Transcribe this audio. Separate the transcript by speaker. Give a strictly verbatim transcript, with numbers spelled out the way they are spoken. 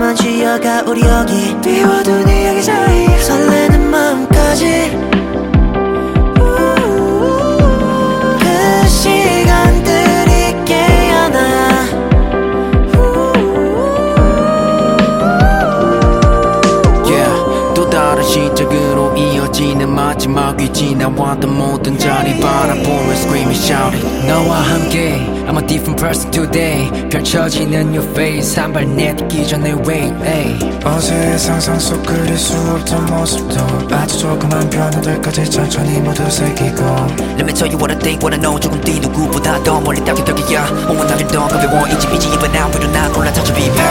Speaker 1: 잠깐만 쉬어가 우리 여기 비워둔 이 여기저기 설레는 마음까지 그 시간들이 깨어나
Speaker 2: Yeah 또 다른 시작으로 이어지는 마지막이 지나왔던 모든 자리 바라보며 screaming shouting 너와 함께 I'm a different person today 펼쳐지는 your face 한 발 내딛기 전에 wait hey.
Speaker 3: 어제의 상상 속 그릴 수 없던 모습도 아주 조그만 변화들까지 천천히 모두 새기고
Speaker 2: Let me tell you what I think what I know 조금 뒤 누구보다 더 멀리 닿게 격이야 온몸 나를 더 가벼워 이제 빛이 입은 나 위로 나 올라타줘 비벼